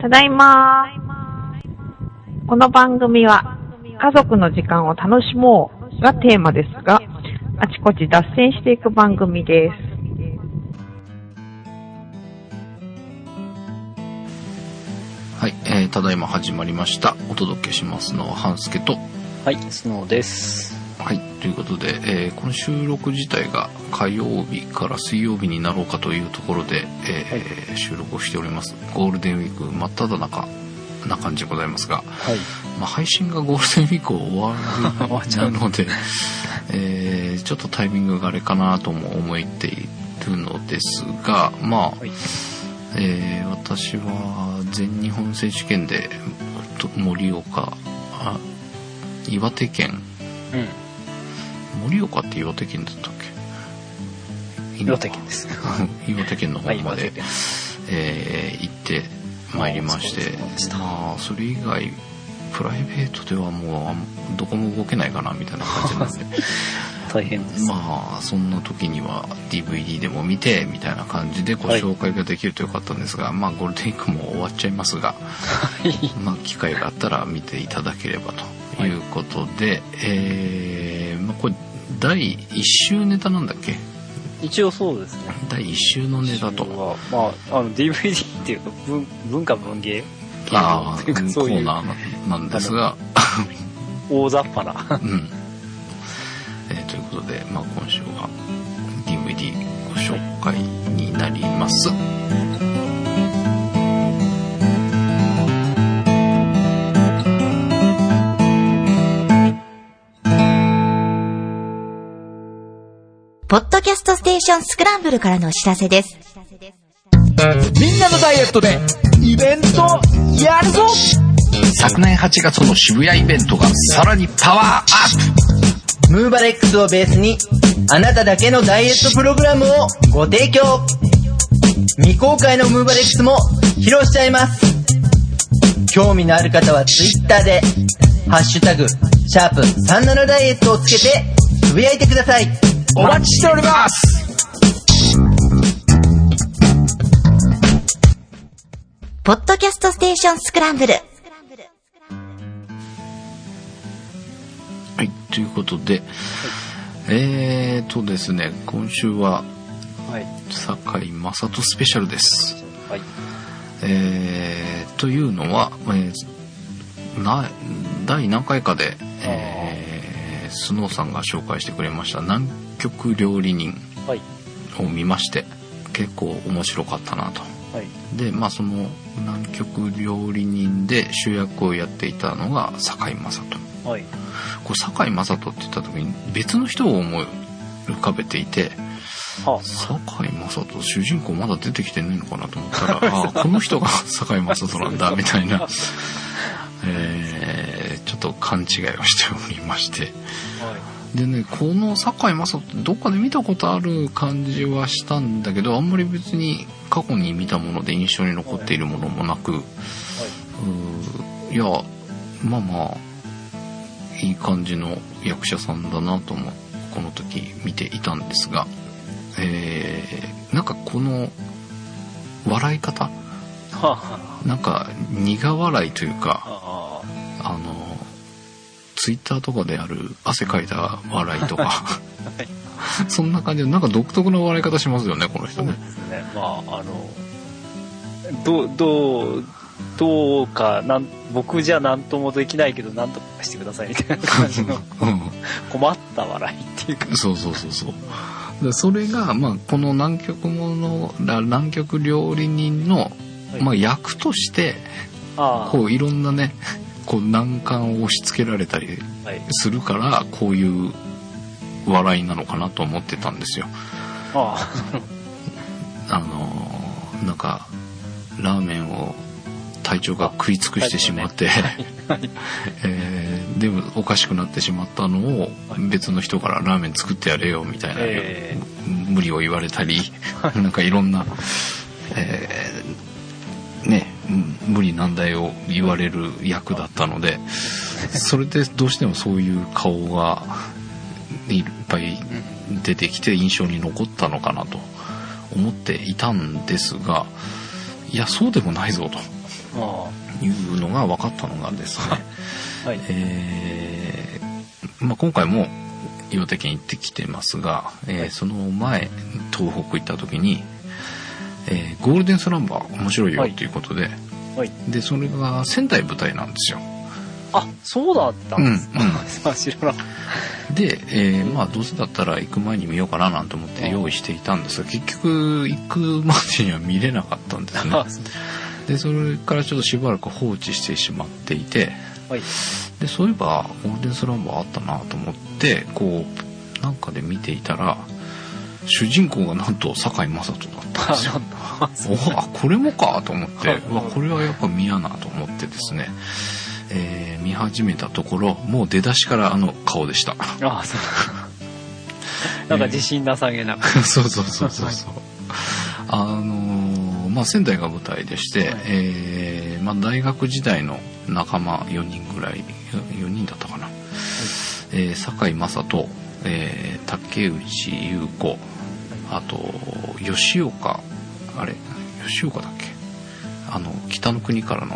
ただいま。この番組は家族の時間を楽しもうがテーマですが、あちこち脱線していく番組です。 はい、ただいま始まりました。お届けしますのは半助と、 はい、スノーです。 はい、ということで、この収録自体が火曜日から水曜日になろうかというところで、収録をしております。ゴールデンウィーク真っ只中な感じでございますが、 はい、 配信がゴールデンウィーク終わるので、ちょっとタイミングがあれかなとも思っているのですが、はい、私は全日本選手権で盛岡、岩手県、盛岡って岩手県だったっけ？ 岩手県です。 岩手県の方まで、行ってまいりまして、それ以外プライベートではもうどこも動けないかなみたいな感じなんで大変です。 そんな時には DVD でも見てみたいな感じでご紹介ができるとよかったんですが、ゴールデンウィークも終わっちゃいますが、機会があったら見ていただければということで、これ第1週ネタなんだっけ？ 一応そうですね。 第1週のネタと DVD っていうか文化文芸コーナーなんですが大雑把なということで、今週は DVD ご紹介になります。 ポッドキャストステーションスクランブルからのお知らせです。 みんなのダイエットでイベントやるぞ。 昨年8月の渋谷イベントがさらにパワーアップ。 ムーバレックスをベースにあなただけのダイエットプログラムをご提供。未公開のムーバレックスも披露しちゃいます。興味のある方はツイッターでハッシュタグ#37ダイエットをつけてつぶやいてください。 お待ちしております。 ポッドキャストステーションスクランブル。 はい、ということで、ですね、今週は堺雅人スペシャルです。 はい。 というのは、第何回かで、スノーさんが紹介してくれました南極料理人を見まして、結構面白かったなと。 はい、 でその南極料理人で主役をやっていたのが堺雅人、これ堺雅人って言った時に別の人を思い浮かべていて、堺雅人主人公まだ出てきてないのかなと思ったらこの人が堺雅人なんだみたいな、ちょっと勘違いをしておりまして、でね、この堺雅人ってどっかで見たことある感じはしたんだけど、あんまり別に過去に見たもので印象に残っているものもなく、いやいい感じの役者さんだなともこの時見ていたんですが、なんかこの笑い方、なんか苦笑いというか、ツイッターとかである汗かいた笑いとかそんな感じでなんか独特な笑い方しますよね、この人ね。 そうですね。どうか僕じゃ何ともできないけど何とかしてくださいみたいな感じの困った笑いっていうかそうでそれがこの南極料理人の、役としてこういろんなね難関を押し付けられたりするから、こういう笑いなのかなと思ってたんですよ。なんかラーメンを隊長が食い尽くしてしまって、でもおかしくなってしまったのを別の人からラーメン作ってやれよみたいな、無理を言われたりなんかいろんな、無理難題を言われる役だったので、それでどうしてもそういう顔がいっぱい出てきて印象に残ったのかなと思っていたんですが、いやそうでもないぞというのが分かったのがですね、 はい。 まあ、今回も岩手県行ってきてますが、その前東北行った時に、ゴールデンスランバー面白いよっていうことで、 はい。 でそれが仙台舞台なんですよ。 あ、そうだったんですか。知らなかった。 で、まあどうせだったら行く前に見ようかななんて思って用意していたんですが、結局行くまでには見れなかったんですね。でそれからちょっとしばらく放置してしまっていて、 はい。 でそういえばゴールデンスランバーあったなと思ってこうなんかで見ていたら、主人公がなんと堺雅人だったんですよ。これもかと思って、これはやっぱ見やなと思ってですね、見始めたところ、もう出だしからあの顔でした。 ああ、そう。なんか自信なさげな。 そう。まあ仙台が舞台でして、まあ大学時代の仲間4人ぐらい、4人だったかな。堺雅人、竹内優子、あと吉岡、吉岡だっけ、北の国からの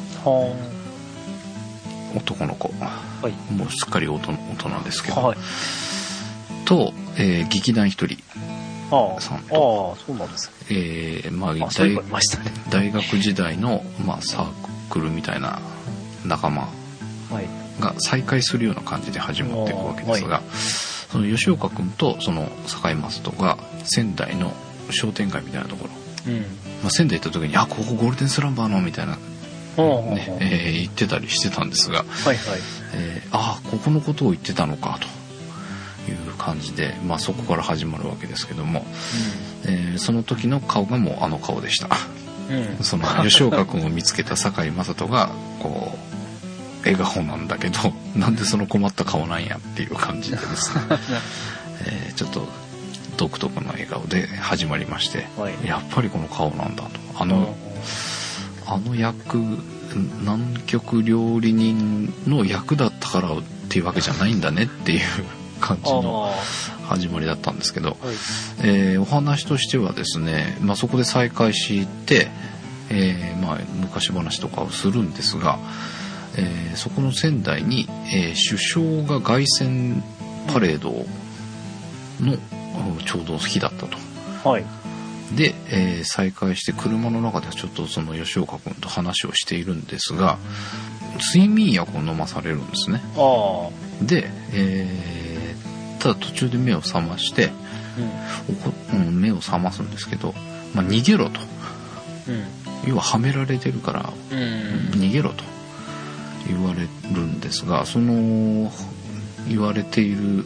男の子、はい、もうすっかり大人ですけど、はい、と、劇団一人さんと、 そうなんですまあ、大学時代の、まあ、サークルみたいな仲間が再会するような感じで始まっていくわけですが、その吉岡君とその堺雅人が仙台の商店街みたいなところ、まあ、仙台行った時にここゴールデンスランバーのみたいな、ね言ってたりしてたんですが、ここのことを言ってたのかという感じで、まあ、そこから始まるわけですけども、その時の顔がもうあの顔でした。その吉岡君を見つけた堺雅人がこう笑顔なんだけど、なんでその困った顔なんやっていう感じでですね、ちょっと独特の笑顔で始まりまして、やっぱりこの顔なんだと、あの役、南極料理人の役だったからっていうわけじゃないんだねっていう感じの始まりだったんですけど、お話としてはですね、まあ、そこで再会して、まあ、昔話とかをするんですが、そこの仙台に、首相が凱旋パレードのちょうど日だったと。はい、で、再会して車の中ではちょっとその吉岡君と話をしているんですが、睡眠薬を飲まされるんですね。で、ただ途中で目を覚まして、目を覚ますんですけど、まあ、逃げろと、要ははめられてるから、逃げろと言われるんですが、その言われている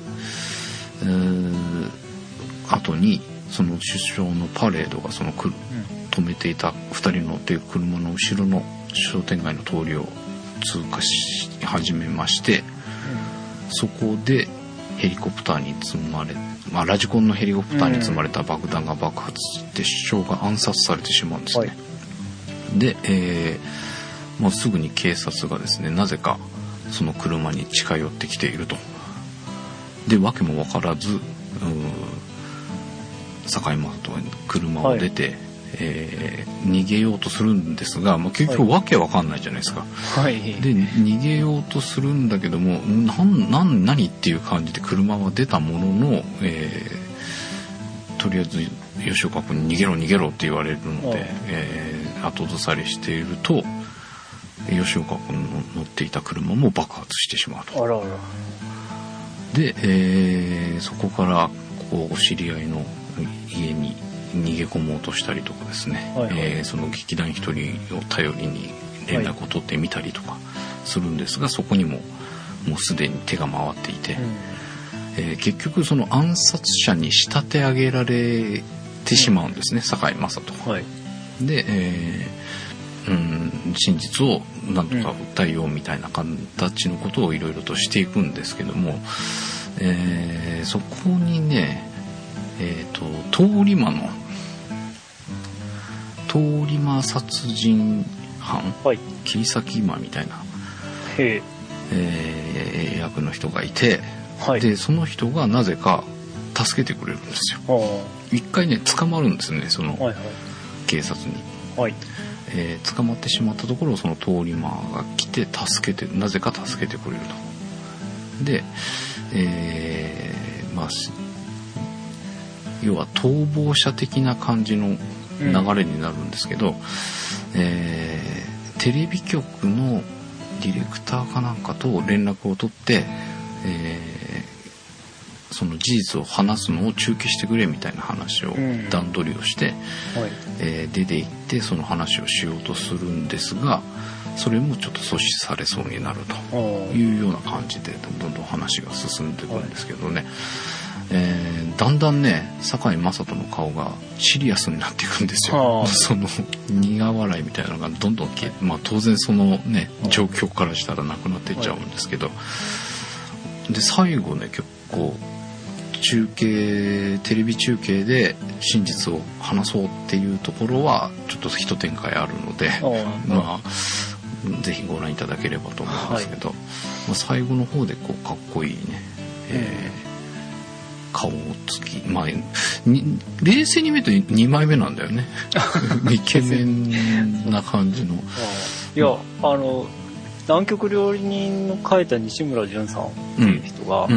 後にその首相のパレードがその止めていた2人乗っている車の後ろの商店街の通りを通過し始めまして、そこでヘリコプターに積まれ、まあ、ラジコンのヘリコプターに積まれた爆弾が爆発して首相が暗殺されてしまうんですね。で、もうすぐに警察がですね、なぜかその車に近寄ってきていると。で、訳も分からず、堺雅人は車を出て、逃げようとするんですが、まあ、結局訳分かんないじゃないですか。で、逃げようとするんだけども、何っていう感じで車は出たものの、とりあえず吉岡君に逃げろって言われるので、後ずさりしていると、吉岡君の乗っていた車も爆発してしまうと。で、そこからこう知り合いの家に逃げ込もうとしたりとかですね、その劇団一人を頼りに連絡を取ってみたりとかするんですが、そこにももうすでに手が回っていて、結局その暗殺者に仕立て上げられてしまうんですね、堺雅人。で、真実をなんとか訴えようみたいな形のことをいろいろとしていくんですけども、そこにね、通り魔殺人犯、切り裂き魔みたいな、役の人がいて、でその人がなぜか助けてくれるんですよ。一回ね捕まるんですね、その、警察に。 捕まってしまったところをその通り魔が来てなぜか助けてくれると。で、要は逃亡者的な感じの流れになるんですけど、テレビ局のディレクターかなんかと連絡を取って、その事実を話すのを中継してくれみたいな話を段取りをして、出て行ってその話をしようとするんですが、それもちょっと阻止されそうになるというような感じでどんどん話が進んでいくんですけどね、だんだんね堺雅人の顔がシリアスになっていくんですよ。その苦笑いみたいなのがどんどん消えて、当然そのね状況からしたらなくなっていっちゃうんですけど、で最後ね結構テレビ中継で真実を話そうっていうところはちょっと一展開あるので、ぜひご覧いただければと思うんですけど、最後の方でこうかっこいいね、顔つき、冷静に見ると2枚目なんだよねイケメンな感じの。 いや、南極料理人の書いた西村淳さんっていう人が、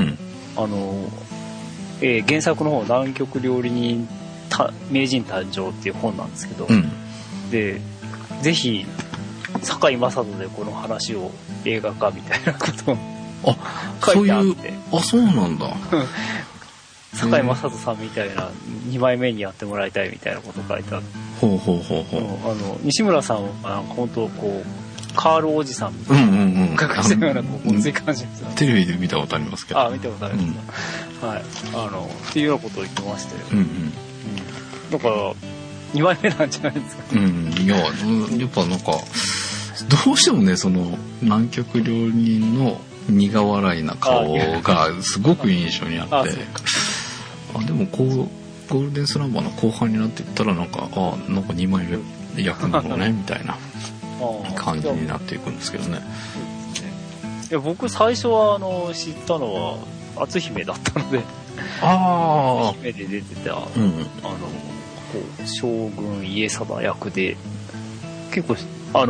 原作の方南極料理人名人誕生っていう本なんですけど、でぜひ堺雅人でこの話を映画化みたいなことを書いてあって、 そうなんだ堺雅人さんみたいな2枚目にやってもらいたいみたいなことを書いてあって、西村さんは本当こうカールおじさんみたいな隠したようなごつい感じです。 テレビで見たことありますけど。 見たことありますか。はい。っていうようなことを言ってましたよ。だから2枚目なんじゃないですか。 いややっぱなんかどうしてもねその南極料理人の苦笑いな顔がすごく印象にあって、でもこうゴールデンスランバーの後半になっていったらなんか2枚目役なのねみたいな感じになっていくんですけどね。 いや僕最初は知ったのは篤姫だったので、篤姫で出てた、こう将軍家定役で結構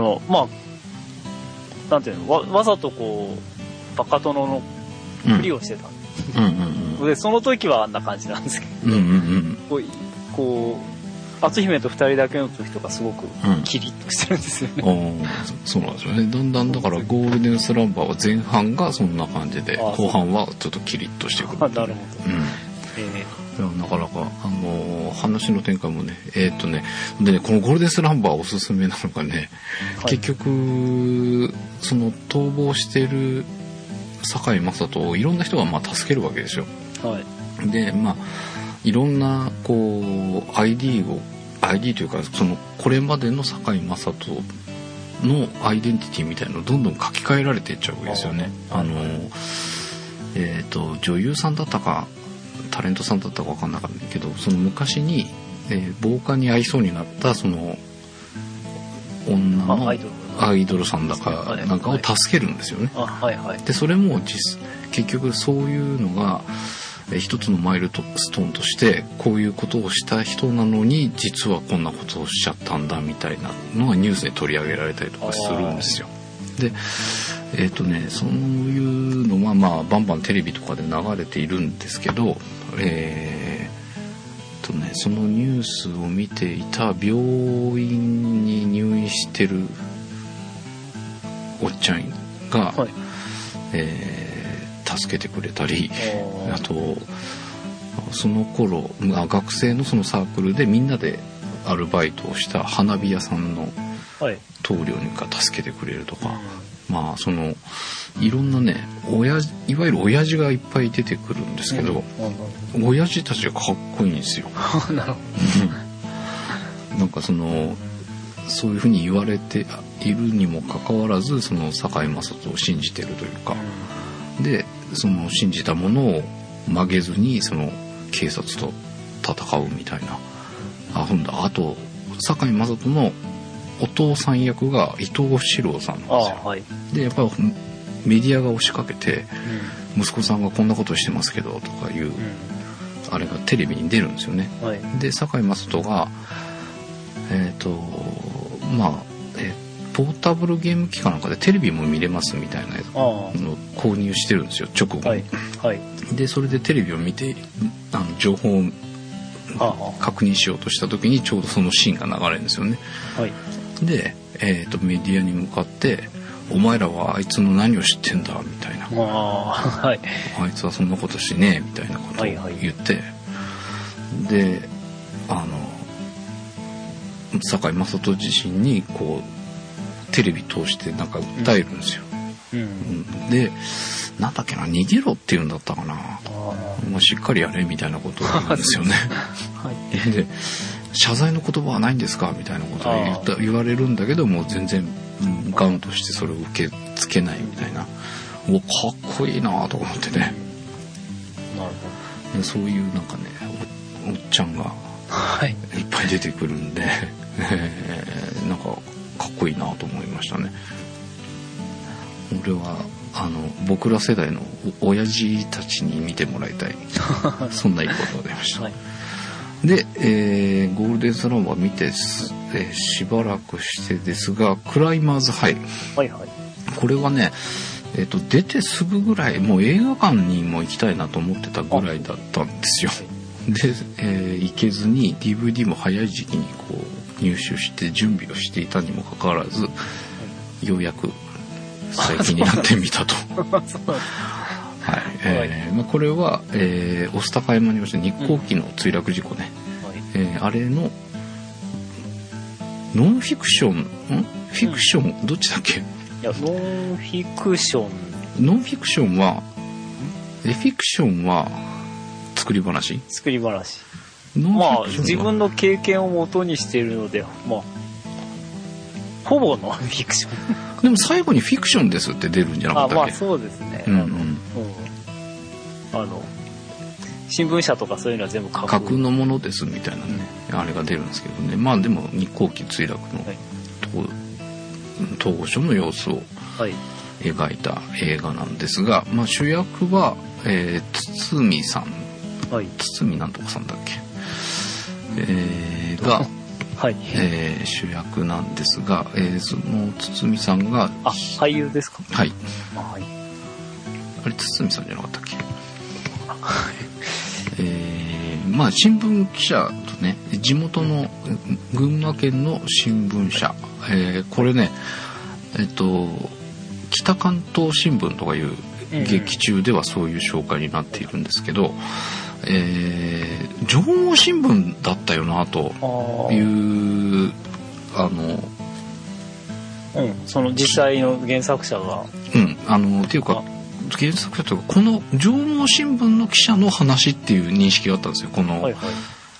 なんていうのわざとこうバカ殿のふりをしてたで、その時はあんな感じなんですけど、こう篤姫と2人だけの時とかすごくキリッとしてるんですよね。 そうなんですよね。だんだんだからゴールデンスランバーは前半がそんな感じで後半はちょっとキリッとしてくる。 なるほど。 なかなか話の展開もねでねこのゴールデンスランバーおすすめなのがね、結局その逃亡してる堺雅人をいろんな人が助けるわけですよ。でいろんなこう ID というかそのこれまでの堺雅人のアイデンティティみたいなのをどんどん書き換えられていっちゃうわけですよね。女優さんだったかタレントさんだったか分かんなかったけど、その昔に、暴漢に会いそうになったその女のアイドルさんだかなんかを助けるんですよね。でそれも結局そういうのが一つのマイルストーンとしてこういうことをした人なのに実はこんなことをしちゃったんだみたいなのがニュースで取り上げられたりとかするんですよ。でそういうのはバンバンテレビとかで流れているんですけど、そのニュースを見ていた病院に入院してるおっちゃんが、助けてくれたり、あとその頃学生のそのサークルでみんなでアルバイトをした花火屋さんの棟梁が助けてくれるとか、そのいろんなねいわゆる親父がいっぱい出てくるんですけど、親父たちがかっこいいんですよ。なんかそういうふうに言われているにもかかわらずその堺雅人を信じてるというか、でその信じたものを曲げずにその警察と戦うみたいな。あと堺雅人のお父さん役が伊藤四郎さんなんですよ。でやっぱりメディアが押しかけて、息子さんがこんなことしてますけどとかいう、あれがテレビに出るんですよね。で堺雅人がポータブルゲーム機かなんかでテレビも見れますみたいなのを購入してるんですよ、直後に。 はいはい、 でそれでテレビを見て情報を確認しようとした時にちょうどそのシーンが流れるんですよね。 はい、 で、メディアに向かって「お前らはあいつの何を知ってんだ」みたいな、 はい、 あいつはそんなことしねえみたいなことを言って、はいはい、で堺雅人自身にこうテレビ通してなんか訴えるんですよ、うんうん、でなんだっけな、逃げろって言うんだったかな、まあ、しっかりやれみたいなことを言うんですよね、はい、で謝罪の言葉はないんですかみたいなことを言われるんだけども全然ガウンとしてそれを受け付けないみたいな、かっこいいなと思ってね。なるほど。そういうなんかね おっちゃんがいっぱい出てくるんで、なんかかっこいいなと思いましたね。俺は僕ら世代の親父たちに見てもらいたいそんないいことが出ました、はい、で、ゴールデンスラムは見てしばらくしてですが、クライマーズハイ、はいはい、これはね、出てすぐぐらいもう映画館にも行きたいなと思ってたぐらいだったんですよ。で、行けずに DVD も早い時期にこう入手して準備をしていたにもかかわらず、ようやく最近になってみたとはいまあ、これは、御巣鷹山に落ちた日航機の墜落事故ね、あれのノンフィクションフィクション、どっちだっけ。いやノンフィクションはフィクションは作り話まあ自分の経験をもとにしているので、まあほぼノンフィクションでも最後にフィクションですって出るんじゃなかったっけ。 まあそうですね、新聞社とかそういうのは全部架空のものですみたいなね、あれが出るんですけどね。まあでも日航機墜落の、はい、東郷省の様子を描いた映画なんですが、まあ、主役は、堤さん、はい、堤なんとかさんだっけ、がはい主役なんですが、その堤さんが俳優ですか。 はい、はい、あれ堤さんじゃなかったっけまあ新聞記者とね、地元の群馬県の新聞社、これね北関東新聞とかいう劇中ではそういう紹介になっているんですけど、上毛新聞だったよなというその実際の原作者がっていうか原作者というかこの上毛新聞の記者の話っていう認識があったんですよ、この、はいはい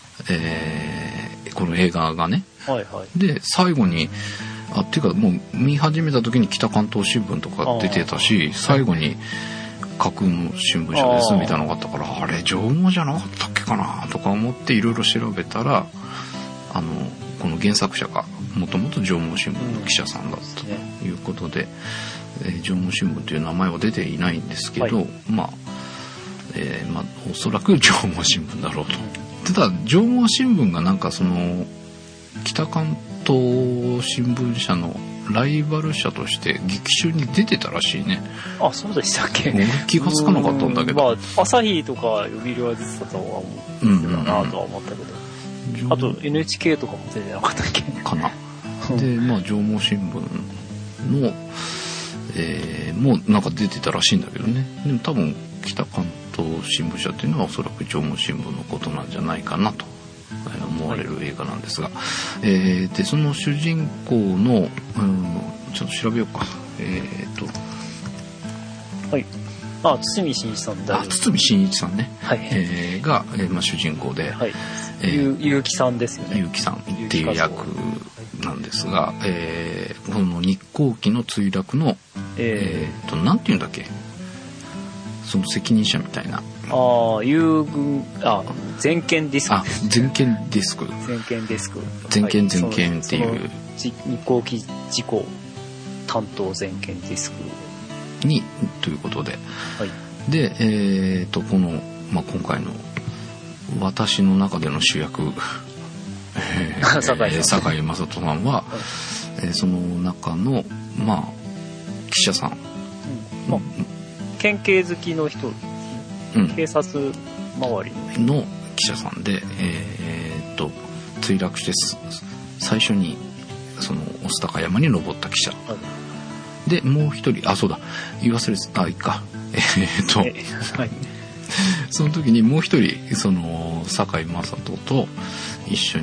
この映画がね、はいはい、で最後にっていうかもう見始めた時に北関東新聞とか出てたし、最後に架空の新聞社ですみたいなのがあったから、あれ上毛じゃなかったっけかなとか思っていろいろ調べたら、この原作者がもともと上毛新聞の記者さんだったということで、上毛新聞という名前は出ていないんですけど、はい、まあおそらく上毛新聞だろうと。ただ上毛新聞がなんかその北関東新聞社のライバル社として劇中に出てたらしいね。 あ、そうでしたっけ。 俺気がつかなかったんだけど、 まあ、朝日とか読売は出てたとは思ってたなとは思ったけど、あと NHK とかも出てなかったっけかなで、まあ上毛新聞の、もうなんか出てたらしいんだけどね。でも多分北関東新聞社っていうのはおそらく上毛新聞のことなんじゃないかなと思われる映画なんですが、でその主人公の、ちょっと調べようか。 はい。堤真一さんだ。 堤真一さんね。はい。が、まあ、主人公で、はい。 結城さんですよね。 結城さんっていう役なんですが、この日航機の墜落の、なんていうんだっけ。その責任者みたいな。 全権ディスク。 全権ディスク。 全権ディスク。 全権っていう。 日航機事故担当全権ディスクにということで、はい、でこの、まあ、今回の私の中での主役堺雅人さんは、 その中のまあ記者さん、 まあ、県警好きの人、警察周りの記者さんで、墜落して最初にその御巣鷹山に登った記者、でもう一人、そうだ言い忘れてた、いいか、はい、その時にもう一人その堺雅人と一緒に、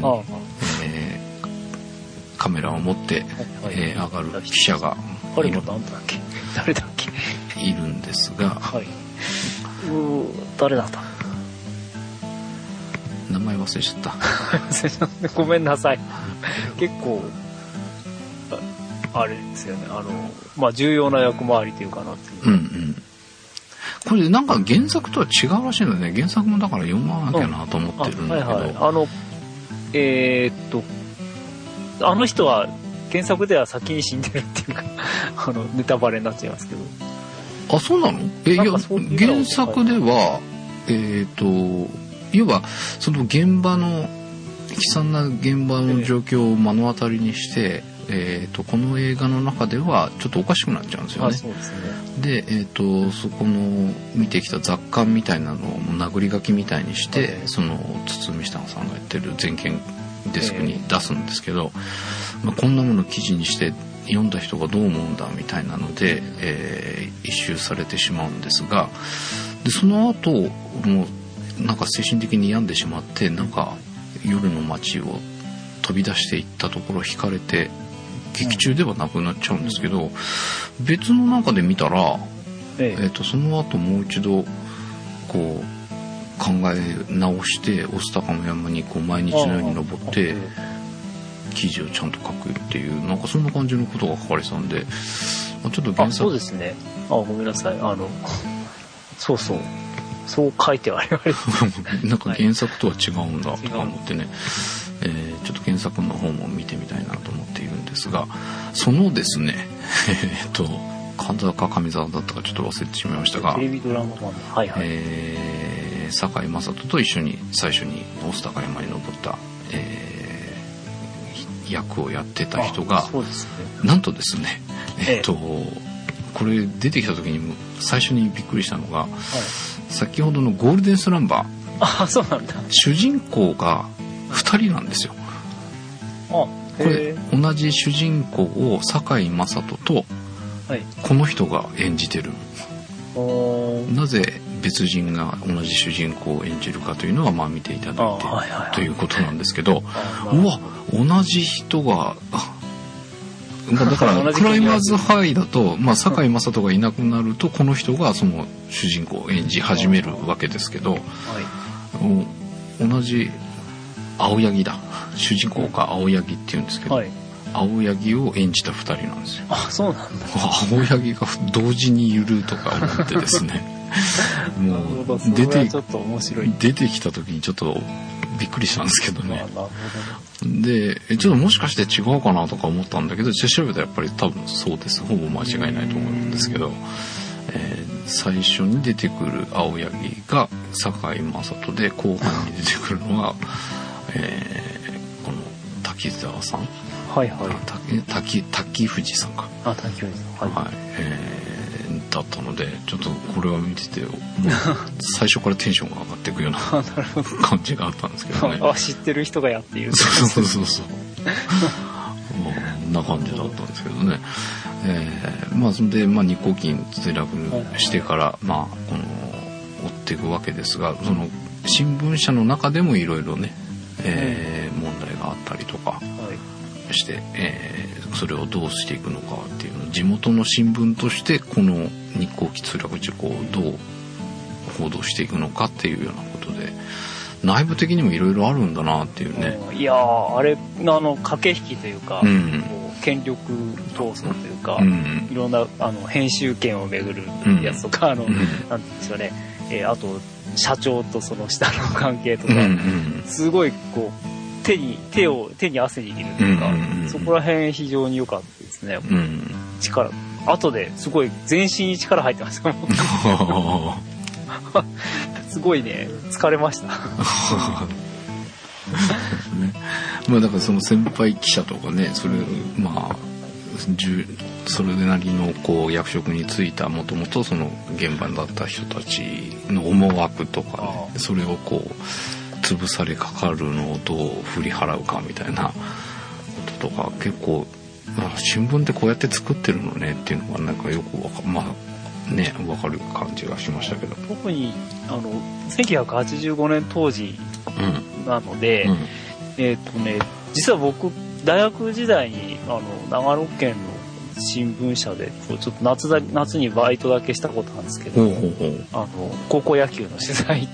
カメラを持って、上がる記者が誰だっけいるんですが、はい、 誰だった名前忘れちゃったごめんなさい。結構あれですよね、まあ重要な役回りというかなっていう。 これなんか原作とは違うらしいので、ね、原作もだから読まなきゃなと思ってるんだけど、 あの人は原作では先に死んでるっていうかネタバレになっちゃいますけど。 そうなの？いや原作では、いわばその現場の悲惨な現場の状況を目の当たりにして、この映画の中ではちょっとおかしくなっちゃうんですよね。 そうですね。 で、そこの見てきた雑感みたいなのを殴り書きみたいにして、その堤下さんがやってる全県デスクに出すんですけど、こんなものを記事にして読んだ人がどう思うんだみたいなので、一周されてしまうんですが、でその後もうなんか精神的に病んでしまって、なんか夜の街を飛び出していったところ惹かれて劇中ではなくなっちゃうんですけど、別の中で見たら、その後もう一度こう考え直して御巣鷹の山にこう毎日のように登って記事をちゃんと書くっていう、なんかそんな感じのことが書かれてたんで、ちょっと原作、 そうですね。ごめんなさい。そう書いてあるなんか原作とは違うんだとか思ってね、ちょっと原作の方も見てみたいなと思っているんですが、そのですね神沢か上沢だったかちょっと忘れてしまいましたが、 テレビドラマ版、 堺雅人と一緒に最初に御巣鷹山に登った、役をやってた人が、 そうですね、 なんとですね、これ出てきた時に最初にびっくりしたのが、先ほどのゴールデンスランバー、 そうなんだ、 主人公が2人なんですよ。これ同じ主人公を堺雅人とこの人が演じてる。なぜ別人が同じ主人公を演じるかというのはまあ見ていただいてということなんですけど、うわ同じ人がだからクライマーズハイだと、堺雅人がいなくなるとこの人がその主人公を演じ始めるわけですけど、同じ青柳だ、主人公が青柳っていうんですけど、青柳を演じた2人なんですよ。 そうなんだ。 青柳が同時にいるとか思ってですねもう出てきた時にちょっとびっくりしたんですけどね。でちょっともしかして違うかなとか思ったんだけど、調べたらやっぱり多分そうです、ほぼ間違いないと思うんですけど、最初に出てくる青柳が堺雅人で、後半に出てくるのが、この滝沢さん、滝藤さんか、 滝藤さん、 だったので、ちょっとこれは見ててもう最初からテンションが上がっていくような感じがあったんですけどね知ってる人がやっているそうこんな感じだったんですけどね。それで日航機墜落してから、この追っていくわけですが、その新聞社の中でもいろいろね、問題があったりとかして、それをどうしていくのかっていうのを地元の新聞としてこの日航機墜落事故をどう報道していくのかっていうようなことで、内部的にもいろいろあるんだなっていうね。 いやー、あれ駆け引きというか、権力闘争というか、いろんな編集権をめぐるやつとか、なんていうんですかね、あと社長とその下の関係とか、すごいこう手に汗握るというか、そこら辺非常に良かったですね。力、後ですごい全身に力入ってますよすごいね、疲れましたまあだからその先輩記者とかね、それまあそれなりのこう役職に就いたもともとその現場だった人たちの思惑とかね、それをこう潰されかかるのをどう振り払うかみたいなこととか、結構新聞ってこうやって作ってるのねっていうのがなんかよく分かる感じがしましたけど、 特に1985年当時なので、実は僕大学時代に長野県の新聞社でちょっと夏にバイトだけしたことなんですけど、高校野球の取材、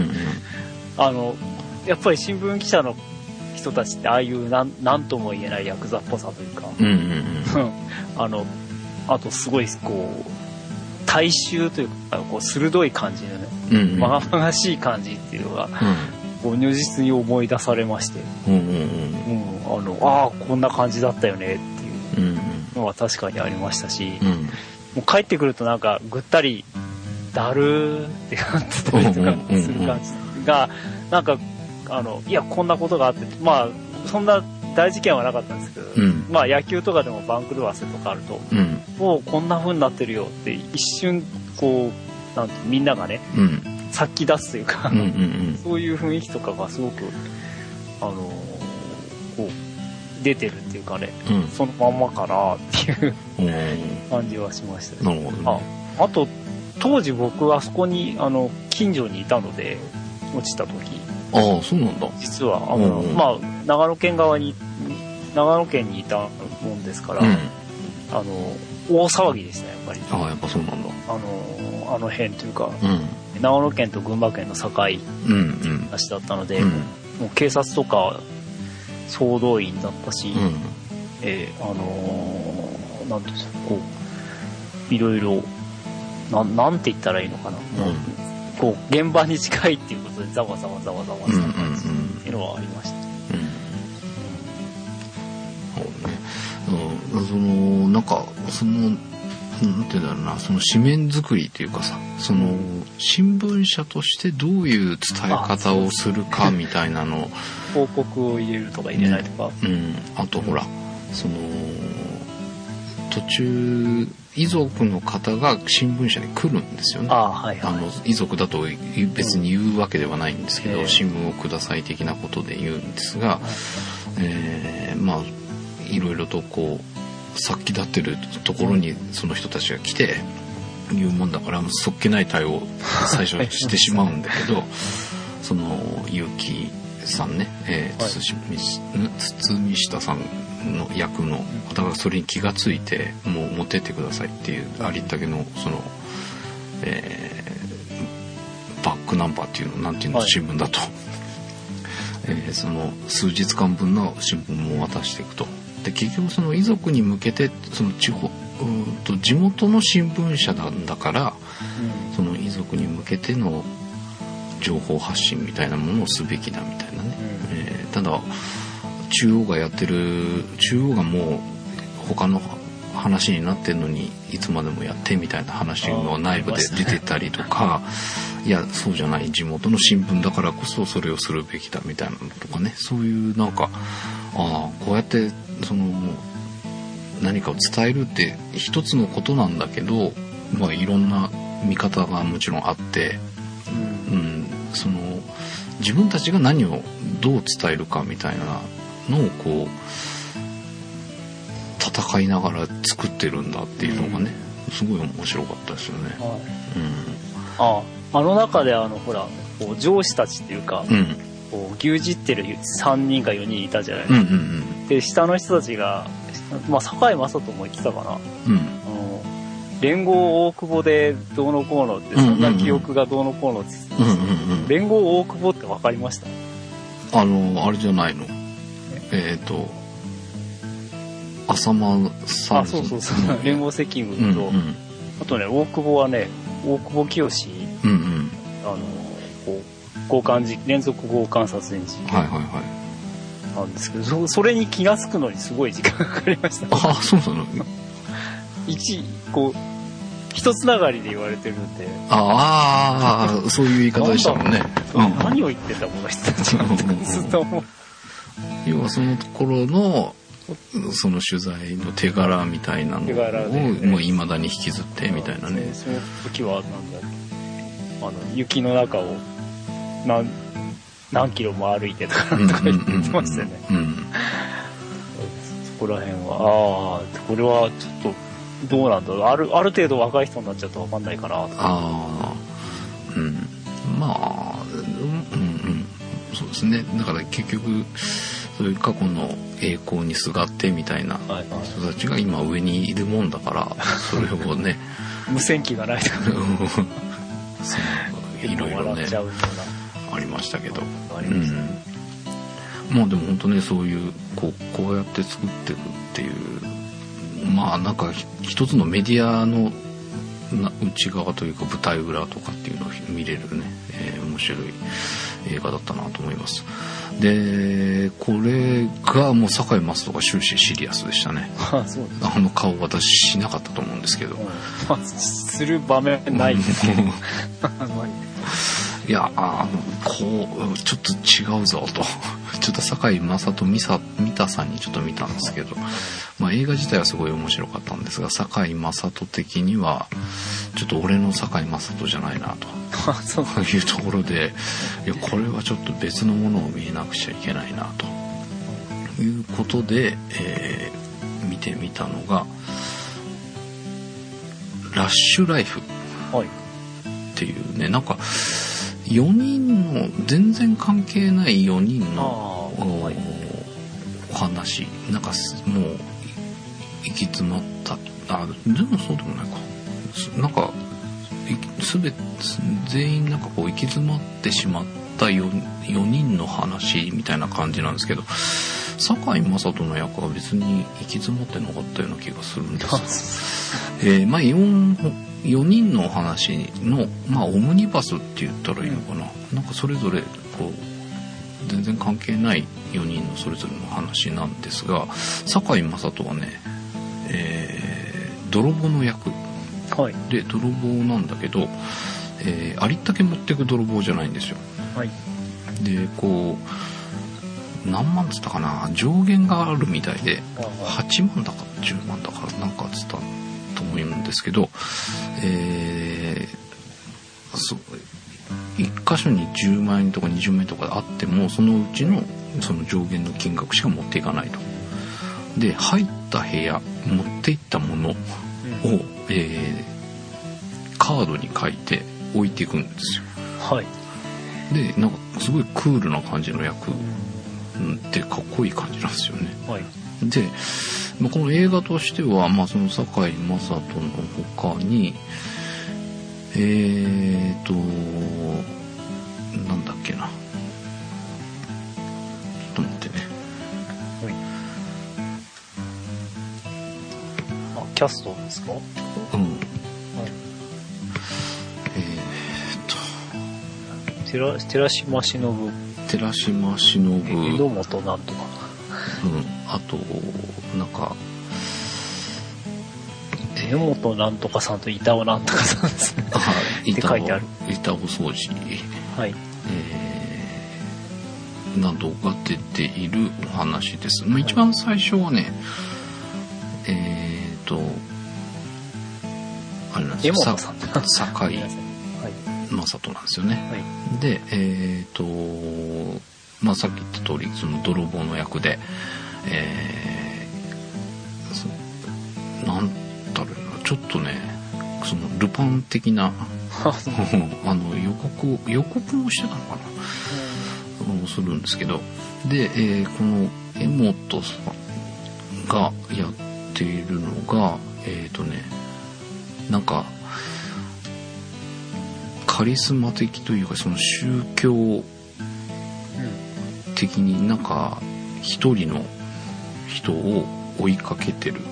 やっぱり新聞記者の人たちってああいうなんとも言えないヤクザっぽさというか、あとすごいこう大衆というかこう鋭い感じのね、まがまがしい感じっていうのが、こう如実に思い出されまして、ああこんな感じだったよねっていうのは確かにありましたし、もう帰ってくるとなんかぐったりだるーってなってたりとかする感じが、なんかいやこんなことがあって、まあそんな大事件はなかったんですけど、まあ野球とかでも番狂わせとかあると、もうこんな風になってるよって一瞬こうなんてみんながね、殺気出すというか、そういう雰囲気とかがすごくこう出てるっていうかね、そのまんまかなっていう感じはしましたね。あと当時僕あそこに近所にいたので落ちた時、 ああそうなんだ。 実はまあ長野県にいたもんですから、大騒ぎでしたねやっぱり。 ああやっぱそうなんだ。 あの辺というか、長野県と群馬県の境話だったので、もう警察とか総動員だったし、なんていうんですか、こういろいろなんて言ったらいいのかな、こう現場に近いっていうことでざわざわした感じっていうのはありました。 なんかなんていうんだろうな、その紙面作りというかさ、その新聞社としてどういう伝え方をするかみたいなの、 広告を入れるとか入れないとか、 あとほらその途中遺族の方が新聞社に来るんですよね。遺族だと別に言うわけではないんですけど、新聞をください的なことで言うんですが、まあいろいろとこう殺気立ってるところにその人たちが来て言うもんだから、そっけない対応を最初してしまうんだけどその結城さんね、堤下さんの役の方がそれに気がついて、もう持ってってくださいっていうありったけのその、バックナンバーっていうのなんていうの、新聞だと、その数日間分の新聞も渡していくと。で結局その遺族に向けてその地元の新聞社なんだから、その遺族に向けての情報発信みたいなものをすべきだみたいなね、ただ中央がもう他の話になってるのにいつまでもやってみたいな話の内部で出てたりとか、いやそうじゃない、地元の新聞だからこそそれをするべきだみたいなのとかね、そういうなんかこうやってその何かを伝えるって一つのことなんだけど、まあいろんな見方がもちろんあって、その自分たちが何をどう伝えるかみたいなのをこう戦いながら作ってるんだっていうのがね、すごい面白かったですよね。 あの中でほらこう上司たちっていうか、こう牛耳ってる3人か4人いたじゃないですか。で下の人たちが、まあ堺雅人も言ってたかな。連合大久保でどうのこうのって、そんな記憶がどうのこうのって言ってた。連合大久保って分かりました？ あれじゃないの。浅間さん。そう。 連合赤軍と、あとね、大久保はね、大久保清、こう連続強姦殺人事件なんですけど、それに気がつくのにすごい時間がかかりました。 そうなの。 こう一つながりで言われてるんで。 ああ、そういう言い方でしたもんね。 何を言ってたこの人たちはってずっと思う。 要はその頃のその取材の手柄みたいなのをもう未だに引きずってみたいなね。 その時はなんだ雪の中を何キロも歩いてたからとか言ってましたよね。そこら辺はこれはちょっとどうなんだろう、ある程度若い人になっちゃうと分かんないかなとか。 まあそうですね。だから結局そういう過去の栄光にすがってみたいな人たちが今上にいるもんだからそれをね無線機がないとかいろいろねありましたけど、まあでも本当ねそういうこうやって作っていくっていうまあなんか一つのメディアの内側というか舞台裏とかっていうのを見れるね、面白い映画だったなと思います。でこれがもう堺雅人が終始シリアスでしたね。 そうです。 顔私しなかったと思うんですけど、 する場面ないいやこうちょっと違うぞとちょっと堺雅人見たさんにちょっと見たんですけど、まあ、映画自体はすごい面白かったんですが堺雅人的にはちょっと俺の堺雅人じゃないなというところでいやこれはちょっと別のものを見なくちゃいけないなということで、見てみたのがラッシュライフっていうね、なんか4人の全然関係ない4人のお話、なんかもう行き詰まったでもそうでもないかなんか全員なんかこう行き詰まってしまった4人の話みたいな感じなんですけど堺雅人の役は別に行き詰まってなかったような気がするんですよ。まあ4人の話の、まあ、オムニバスって言ったらいいのかな、なんかそれぞれこう全然関係ない4人のそれぞれの話なんですが堺雅人はね、泥棒の役、で泥棒なんだけど、ありったけ持ってく泥棒じゃないんですよ。でこう何万つったかな上限があるみたいで8万だか10万だかなんかつったと思うんですけど、1箇所に10万円とか20万円とかあってもそのうちのその上限の金額しか持っていかないと。で入った部屋持っていったものを、カードに書いて置いていくんですよ。でなんかすごいクールな感じの役でかっこいい感じなんですよね。でこの映画としては、まあ、その堺雅人の他になんだっけなちょっと待ってね、 キャストですか？寺島しのぶ江戸本なんとか、 あとなんか江本なんとかさんと板尾なんとかさんですねって書いてある。 板尾掃除、などが出ているお話です。一番最初はねあれなんですよ、堺雅人なんですよね。でまあさっき言った通りその泥棒の役で、なんだろうなちょっとねそのルパン的な予告もしてたのかな、するんですけどで、この江本さんがやっているのがなんかカリスマ的というかその宗教的になんか一人の人を追いかけてる、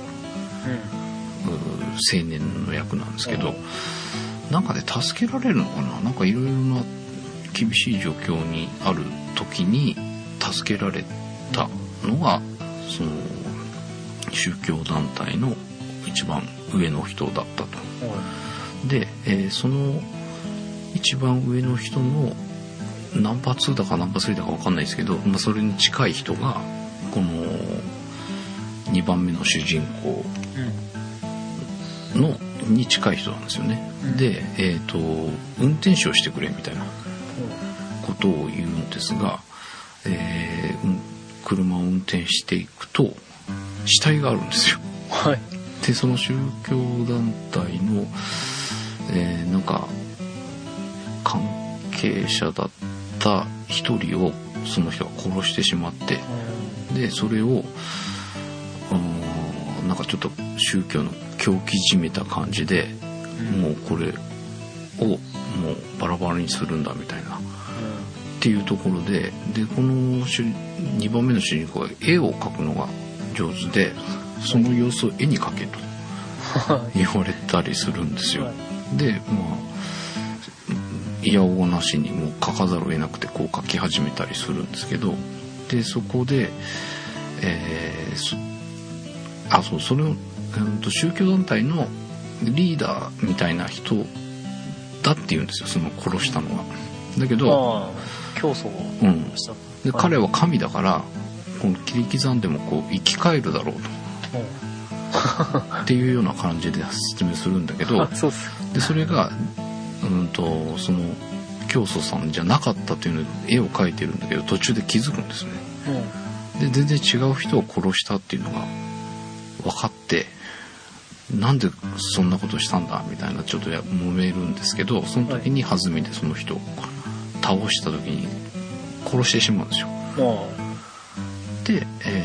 青年の役なんですけど、なんかで助けられるのかな、なんかいろいろな厳しい状況にある時に助けられたのがその宗教団体の一番上の人だったと。 で、その一番上の人のナンバー2だかナンバー3だか分かんないですけど、それに近い人がこの2番目の主人公のに近い人なんですよね。で、運転手をしてくれみたいなことを言うんですが、車を運転していくと死体があるんですよ。 はい。 でその宗教団体の、なんか関係者だった一人をその人が殺してしまって、でそれをなんかちょっと宗教の狂気じめた感じで、もうこれをもうバラバラにするんだみたいな、っていうところで、この2番目の主人公は絵を描くのが上手で、その様子を絵に描けと言われたりするんですよ。でいやおうなしにもう描かざるを得なくてこう描き始めたりするんですけど、でそこで、それを宗教団体のリーダーみたいな人だっていうんですよ、その殺したのは。だけど教祖をした、 で彼は神だからこの切り刻んでもこう生き返るだろうとっていうような感じで説明するんだけどでそれがその教祖さんじゃなかったというので絵を描いてるんだけど、途中で気づくんですね。で全然違う人を殺したっていうのが分かって、なんでそんなことしたんだみたいなちょっと揉めるんですけど、その時に弾みでその人を倒した時に殺してしまうんですよ。で、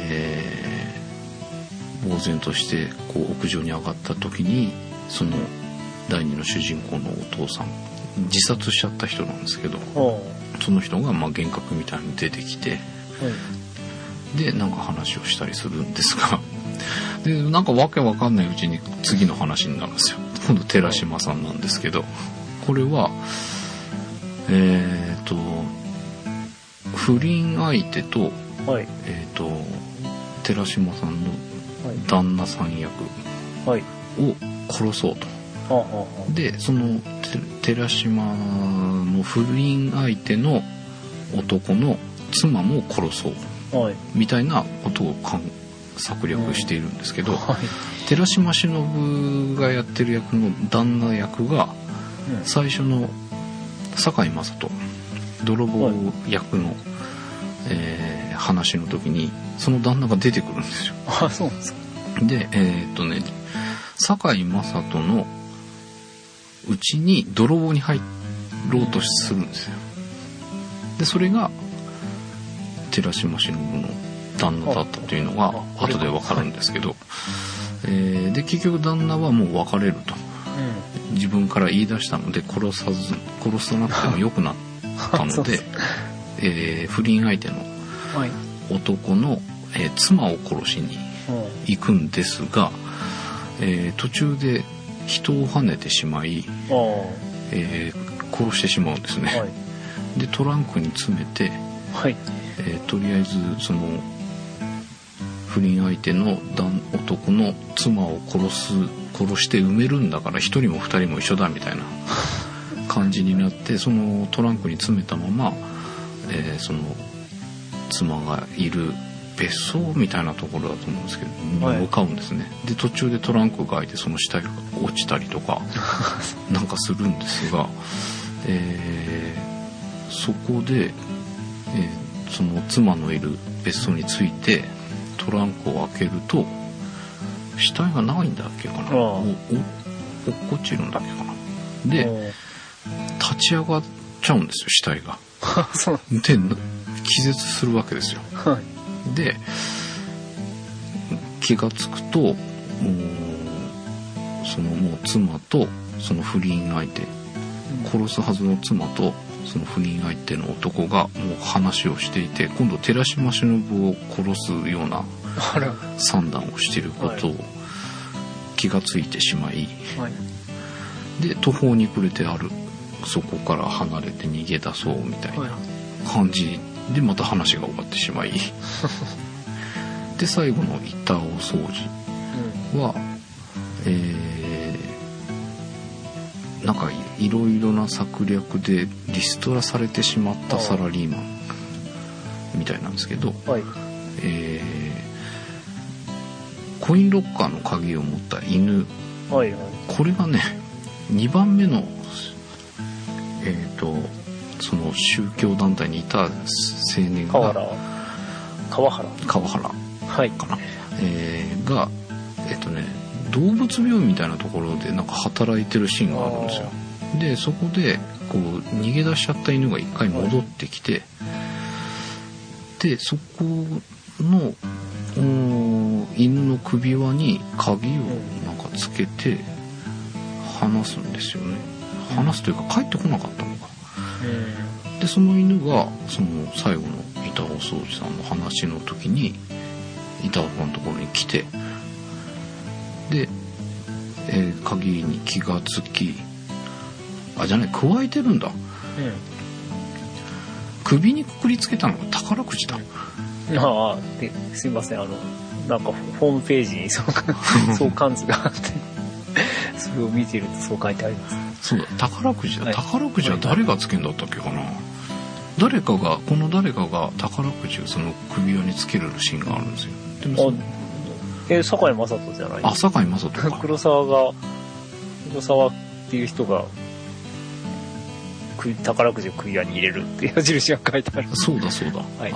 呆然としてこう屋上に上がった時に、その第二の主人公のお父さん自殺しちゃった人なんですけど、その人が幻覚みたいに出てきて、でなんか話をしたりするんですが、でなんかわけわかんないうちに次の話になるんですよ。今度寺島さんなんですけど、これは不倫相手と、寺島さんの旦那さん役を殺そうと。でその寺島の不倫相手の男の妻も殺そうみたいなことを策略しているんですけど、寺島しのぶがやってる役の旦那役が最初の堺雅人泥棒役の、話の時にその旦那が出てくるんですよ。 そうなんですか。 で堺雅人のうちに泥棒に入ろうとするんですよ。でそれが寺島しのぶの旦那だったというのが後で分かるんですけど、で結局旦那はもう別れると、自分から言い出したので殺さなくてもよくなったので不倫相手の男の、妻を殺しに行くんですが、途中で人をはねてしまい、殺してしまうんですね。でトランクに詰めて、とりあえずその不倫相手の男の妻を殺して埋めるんだから一人も二人も一緒だみたいな感じになって、そのトランクに詰めたまま、その妻がいる別荘みたいなところだと思うんですけど、向かうんですね。で途中でトランクが開いてその死体が落ちたりとかなんかするんですが、そこで、その妻のいる別荘に着いてトランクを開けると死体がないんだっけかな、落っこちるんだっけかな。で立ち上がっちゃうんですよ、死体が。で気絶するわけですよ。で気がつくとそのもう妻とその不倫相手、殺すはずの妻とその不倫相手の男がもう話をしていて、今度寺島しのぶを殺すような算段をしていることを気がついてしまい、で途方に暮れてそこから離れて逃げ出そうみたいな感じでまた話が終わってしまいで最後の板尾掃除は、 いろいろな策略でリストラされてしまったサラリーマンみたいなんですけど、 はい、 コインロッカーの鍵を持った犬、 はいはい、 これがね2番目のその宗教団体にいた青年が川原はいかな、が動物病院みたいなところでなんか働いてるシーンがあるんですよ。でそこでこう逃げ出しちゃった犬が一回戻ってきて、でそこの犬の首輪に鍵をなんかつけて離すんですよね。離すというか帰ってこなかったのか。でその犬がその最後の板尾宗司さんの話の時に板尾さんのところに来て、で、鍵に気がつき、じゃない、加えてるんだ、首にくくりつけたのが宝くじだ。 すいません、なんかホームページに相関図があってそれを見てるとそう書いてあります。 そうだ、宝くじだ、はい、宝くじは誰がつけんだったっけかな、誰かが宝くじをその首輪につけるシーンがあるんですよ。でも堺雅人じゃない？ 堺雅人か。 黒沢っていう人が宝くじを首輪に入れるっていう矢印が書いてある。 そうだ、はい、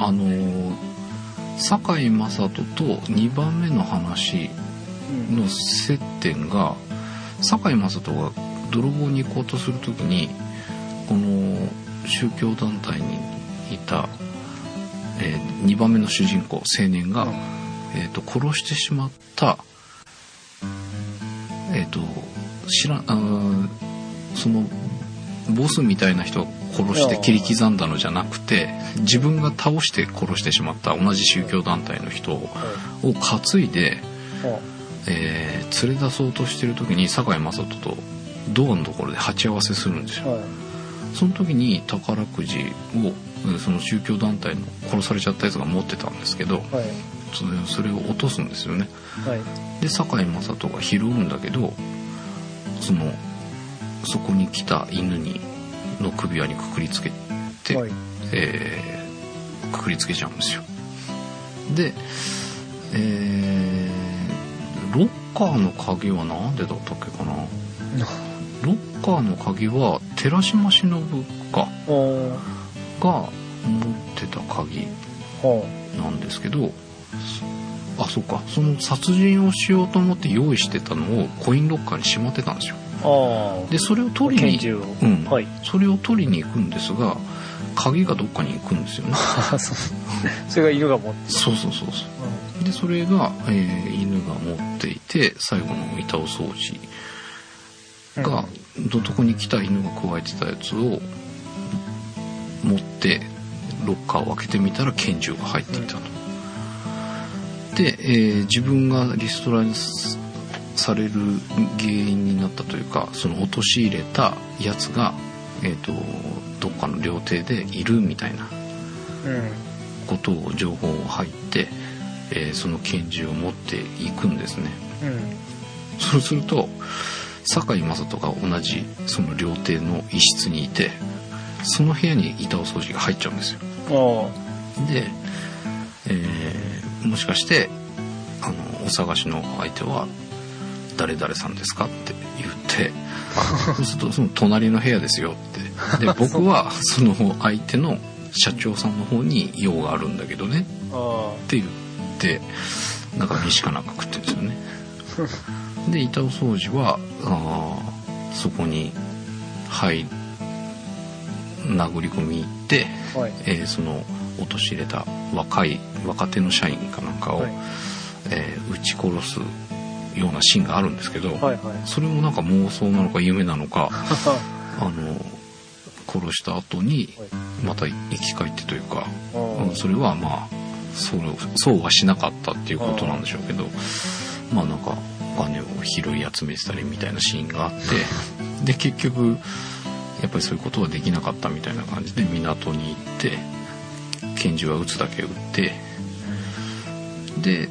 堺雅人と2番目の話の接点が、堺雅人が泥棒に行こうとするときにこの宗教団体にいた、2番目の主人公青年が、殺してしまった、そのボスみたいな人を殺して切り刻んだのじゃなくて、自分が倒して殺してしまった同じ宗教団体の人を担いで、連れ出そうとしてる時に堺雅人とドアのところで鉢合わせするんですよ。その時に宝くじをその宗教団体の殺されちゃったやつが持ってたんですけど、それを落とすんですよね。で堺雅人が拾うんだけど、そこに来た犬の首輪にくくりつけて、くくりつけちゃうんですよ。で、ロッカーの鍵はなんでだったっけかな。ロッカーの鍵は寺島しのぶが持ってた鍵なんですけど、そうか、その殺人をしようと思って用意してたのをコインロッカーにしまってたんですよ。でそれを取りに、それを取りに行くんですが、鍵がどっかに行くんですよね。 それが犬が持って、 そう、でそれが、犬が持っていて、最後の板尾宗司が、どこに来た犬が加えてたやつを持ってロッカーを開けてみたら拳銃が入っていたと。で、自分がリストラにされる原因になったというか、その陥れたやつが、どっかの料亭でいるみたいなことを情報が入って、その拳銃を持っていくんですね。そうすると堺雅人が同じその料亭の一室にいて、その部屋に板尾宗司が入っちゃうんですよ。で、もしかしてお探しの相手は誰々さんですかって言ってそうするとその隣の部屋ですよって。で僕はその相手の社長さんの方に用があるんだけどねって言って、なんか飯かなんか食ってるんですよね。で板尾宗司はそこに殴り込み行って、その陥れた若手の社員かなんかを、撃ち殺すようなシーンがあるんですけど、それもなんか妄想なのか夢なのか殺した後にまた生き返ってというか、それはまあそうはしなかったっていうことなんでしょうけど、まあなんかお金を拾い集めてたりみたいなシーンがあって、で結局やっぱりそういうことはできなかったみたいな感じで港に行って拳銃は撃つだけ撃って、で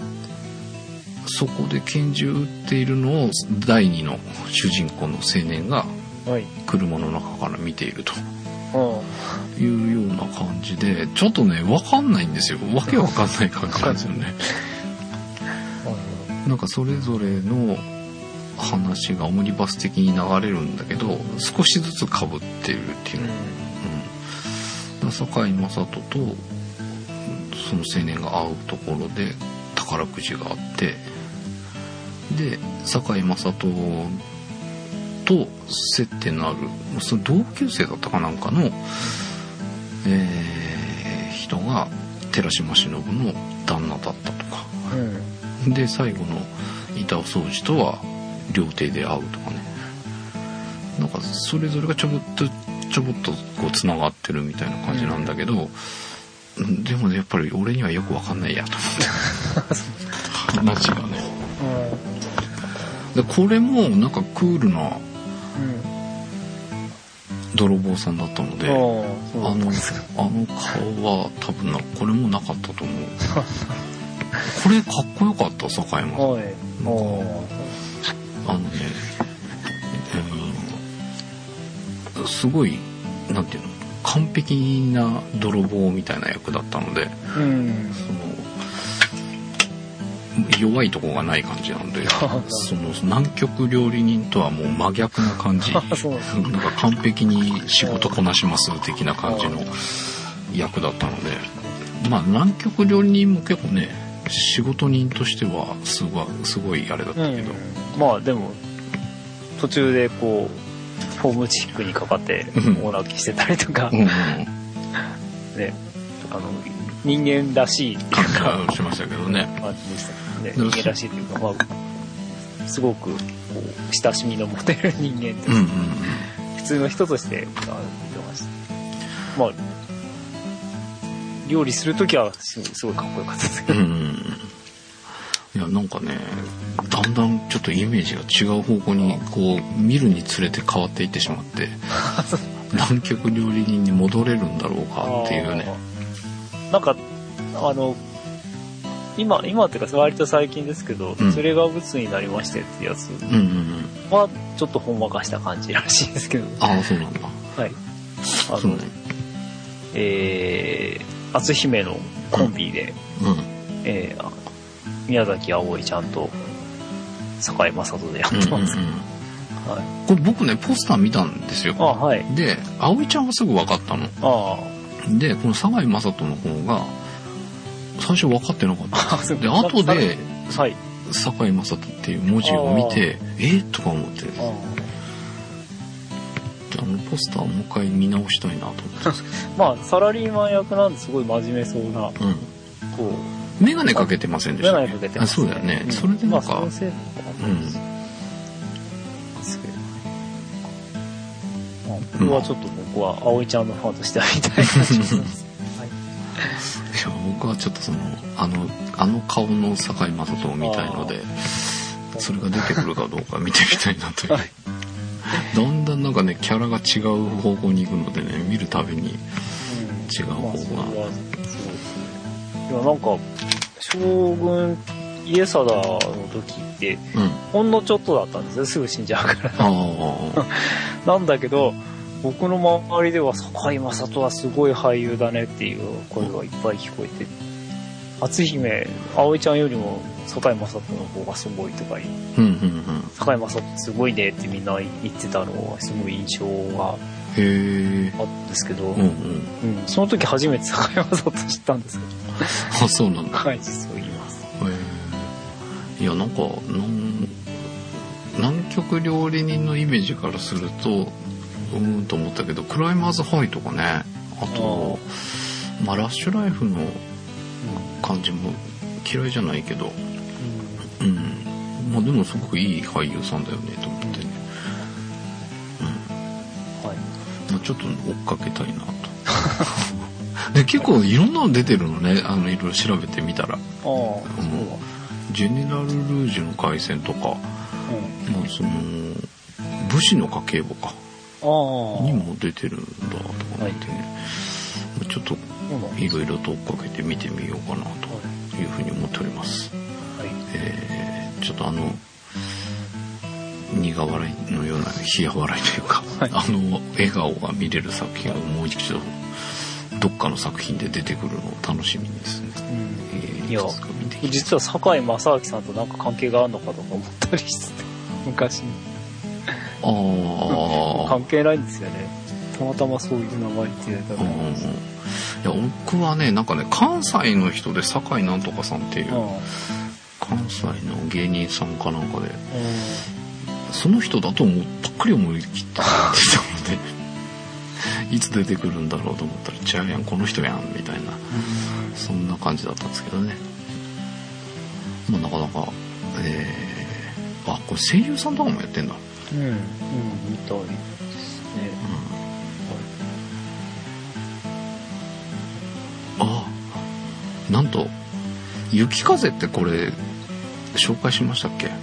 そこで拳銃撃っているのを第二の主人公の青年が車の中から見ているというような感じで、ちょっとね分かんないんですよ。わけわかんない感じなんですよね。なんかそれぞれの話がオムニバス的に流れるんだけど、少しずつ被っているっていうの、堺雅人とその青年が会うところで宝くじがあって、で堺雅人と接点のあるその同級生だったかなんかの、人が寺島しのぶの旦那だったとか、で最後の板尾宗司とは料亭で会うとかね、なんかそれぞれがちょぼっとこうつながってるみたいな感じなんだけど、でもねやっぱり俺にはよくわかんないやと思って話がね、でこれもなんかクールな泥棒さんだったので、あの顔は多分これもなかったと思う。これかっこよかった堺雅人。すごいなんていうの、完璧な泥棒みたいな役だったので、その弱いとこがない感じなのでその南極料理人とはもう真逆な感じなんか完璧に仕事こなします的な感じの役だったので、まあ南極料理人も結構ね仕事人としてはすごいあれだったけど、 まあでも途中でこうフォームチックにかかって大泣きしてたりとか、ね、人間らしいっていうかしましたけどね、 ね、人間らしいっていうか、まあ、すごくこう親しみの持てる人間です、普通の人として見てました。まあ料理するときはすごいかっこよかったですけど、いやなんかねだんだんちょっとイメージが違う方向にこう見るにつれて変わっていってしまって南極料理人に戻れるんだろうかっていうね。なんか今っていうか割と最近ですけど、それが仏になりましてってやつはちょっとほんわかした感じらしいですけど。 そうなんだ。 はい。篤姫のコンビで、宮崎あおいちゃんと堺雅人でやってます。 これ僕ねポスター見たんですよ。であおいちゃんはすぐ分かったの。でこの堺雅人の方が最初分かってなかった。で後で堺雅人っていう文字を見てとか思って、ポスターをもう一回見直したいなと思ってますけどまあサラリーマン役なんですごい真面目そうな、 こう眼鏡かけてませんでした、 眼鏡かけてますね。そうだよね、それでなんかそのせいか僕はちょっと僕は葵ちゃんのファンとしては見たいなと思いますいや僕はちょっとそのあの顔の堺雅人を見たいので、それが出てくるかどうか見てみたいなというだんだんなんかねキャラが違う方向に行くのでね、見るたびに違う方が、 いやなんか将軍家定の時って、ほんのちょっとだったんですよ、すぐ死んじゃうからなんだけど僕の周りでは堺雅人はすごい俳優だねっていう声がいっぱい聞こえて、篤姫葵ちゃんよりも堺雅人の方がすごいとか言って、堺雅人すごいねってみんな言ってたのがすごい印象があったんですけど、その時初めて堺雅人知ったんですけどそうなんだ。 はい、実を言います。 いやなんか南極料理人のイメージからするとと思ったけど、クライマーズハイとかね、あとラッシュライフの感じも嫌いじゃないけど、まあでもすごくいい俳優さんだよねと思ってね、まあ、ちょっと追っかけたいなとで結構いろんなの出てるのね、いろいろ調べてみたら、ジェネラル・ルージュの海戦とか、まあその武士の家計簿かにも出てるんだとか思ってね、ちょっといろいろと追っかけて見てみようかなというふうに思っております。ちょっと苦笑いのような冷や笑いというか、はい、笑顔が見れる作品がもう一度どっかの作品で出てくるのを楽しみにですね、 いや実は堺正明さんとなんか関係があるのかとか思ったりして昔に関係ないんですよね、たまたまそういう名前って言われたら、いや僕はねなんかね関西の人で堺なんとかさんっていう関西の芸人さんかなんかで、その人だとばっかり思い切ってたのでいつ出てくるんだろうと思ったらジャイアンこの人やんみたいな、そんな感じだったんですけどね。まあなかなかこれ声優さんとかもやってんだ。 みたいですね。 なんと雪風ってこれ紹介しましたっけ？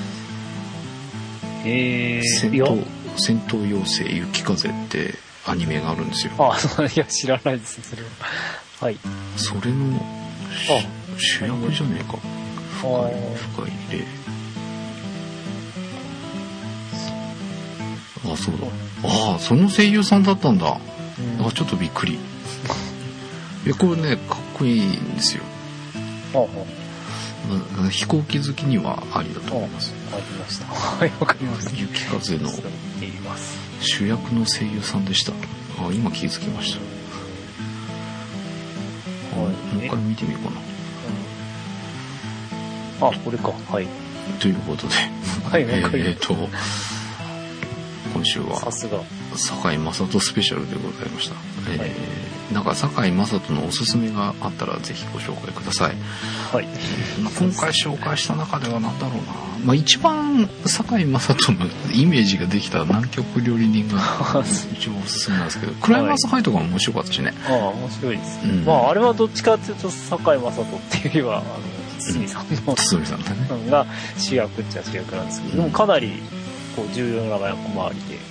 戦闘妖精雪風ってアニメがあるんですよ。 いや知らないですそれは。はい。 それの主役じゃねえか。深い霊。そうだ。その声優さんだったんだ。ちょっとびっくり。これねかっこいいんですよ。飛行機好きにはありだと思います。 ありました。はい、わかりました。 雪風の主役の声優さんでした。今気づきました。もう一回見てみようかな。これか。はい。 ということで、 はい、わかりました。 今週はさすが堺雅人スペシャルでございました。なんか堺雅人のおすすめがあったらぜひご紹介ください。はい。今回紹介した中ではなんだろうな。一番堺雅人のイメージができた南極料理人が一応おすすめなんですけど、クライマースハイとかも面白かったしね。 面白いですね。あれはどっちかっていうと堺雅人っていうよりは堤さんの堤さんだねが主役っちゃ主役なんですけど、でもかなり重要な役回りで。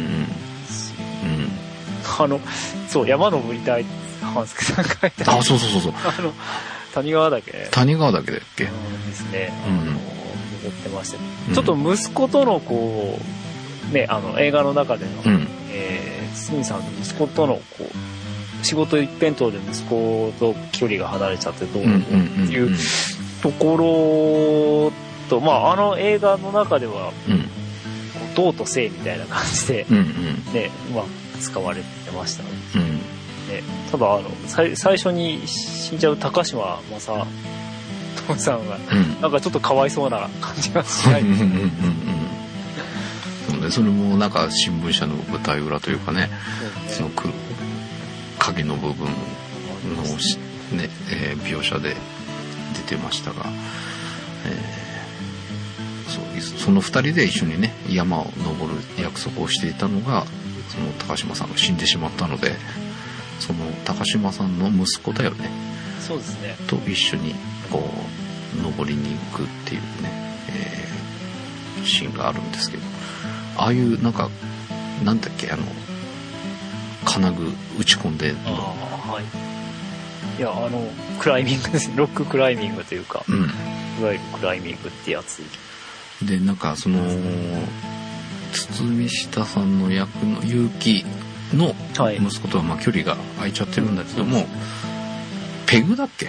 そう山登りたい半助さんが書いた。 そう谷川岳だっけですね。登ってましたね。ちょっと息子との映画の中での堤さんの息子との仕事一辺倒で息子と距離が離れちゃってどうのっていうところと、映画の中では道と性みたいな感じで使われてましたね。ただ最初に死んじゃう高島正父さんがなんかちょっとかわいそうな感じがしないですね。 それもなんか新聞社の舞台裏というかね、その影の部分の描写で出てましたが、その2人で一緒にね山を登る約束をしていたのがその高島さんが死んでしまったので、その高島さんの息子だよね。 そうですね。 と一緒に登りに行くっていうね、シーンがあるんですけど、ああいうなんだっけ金具打ち込んでいやクライミングですね。ロッククライミングというか、いわゆるクライミングってやつで、なんかその堤下さんの役の結城の息子とは距離が空いちゃってるんだけども、ペグだっけ？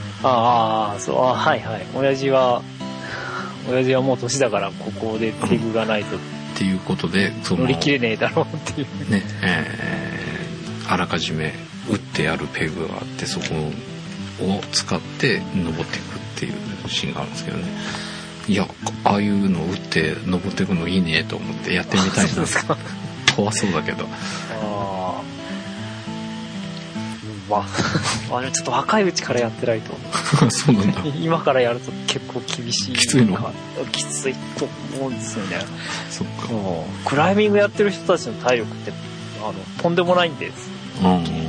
はいはい。親父はもう年だからここでペグがないとっていうことで乗り切れねえだろうっていうね、あらかじめ打ってあるペグがあって、そこを使って登っていくっていうシーンがあるんですけどね。いや、ああいうのを打って登っていくのいいねと思ってやってみたいな。怖そうだけど。 ちょっと若いうちからやってないと。 そうなんだ。 今からやると結構厳しい。 きついの？ きついと思うんですよね。 そっか。 クライミングやってる人たちの体力ってとんでもないんです。 そうなんだ。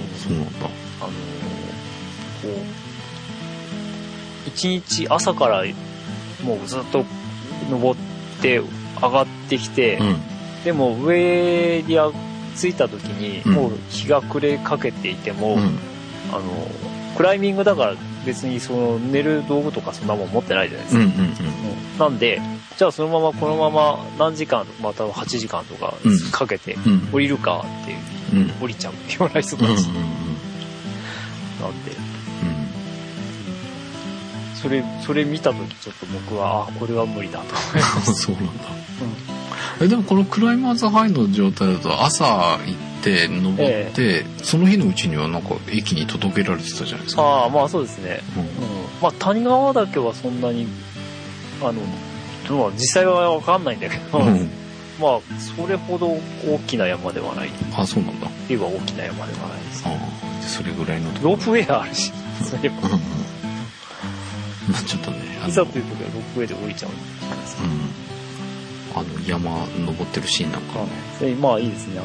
一日朝からもうずっと登って上がってきて、でも上に着いた時にもう日が暮れかけていても、クライミングだから別にその寝る道具とかそんなもん持ってないじゃないですか。なんでじゃあそのままこのまま何時間または8時間とかかけて降りるかっていう、降りちゃうような人たちなんで、それ見た時ちょっと僕はこれは無理だと思います。 そうなんだ。でもこのクライマーズハイの状態だと朝行って登って、その日のうちにはなんか駅に届けられてたじゃないですか。 まあそうですね。まあ谷川岳はそんなに実際は分かんないんだけど、まあそれほど大きな山ではない。 そうなんだ。 言えば大きな山ではないです。 それぐらいのロープウェイあるし、そういえば。 ちょっとね。 いざという時はロープウェイで降りちゃうんですか。 山登ってるシーンなんかね。 まあいいですね。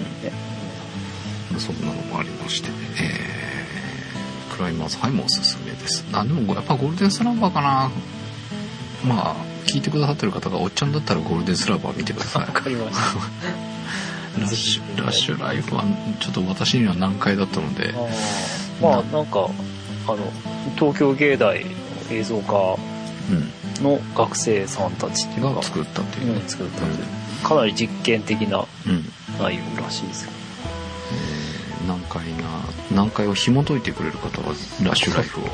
そんなのもありまして、クライマーズハイもおすすめです。でもやっぱゴールデンスラバーかな。まあ聞いてくださってる方がおっちゃんだったらゴールデンスラバー見てください。 わかりました。 ラッシュライフはちょっと私には難解だったので。 まあなんか東京芸大の映像科の学生さんたちっていうのが作ったっていう、 かなり実験的な内容らしいですよ。 難解を紐解いてくれる方はラッシュライフを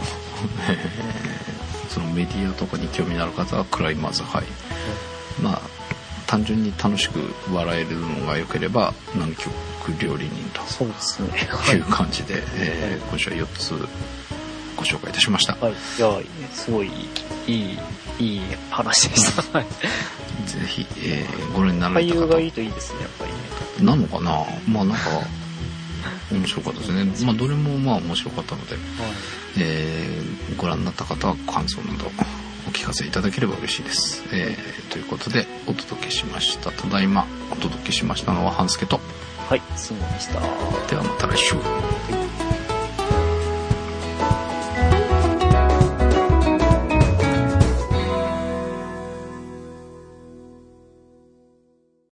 そのメディアとかに興味のある方はクライマーズハイ、まあ単純に楽しく笑えるのが良ければ南極料理人という感じで、今週は4つご紹介いたしました。 いやすごいいい話でした。ぜひ、ご覧になられた方。 俳優がいいといいですね、やっぱりね。なのかな。まあなんか面白かったですね。まあどれもまあ面白かったので、ご覧になった方は感想などお聞かせいただければ嬉しいです。ということでお届けしました。ただいまお届けしましたのは半助と。 すみませんでした。 ではまた来週。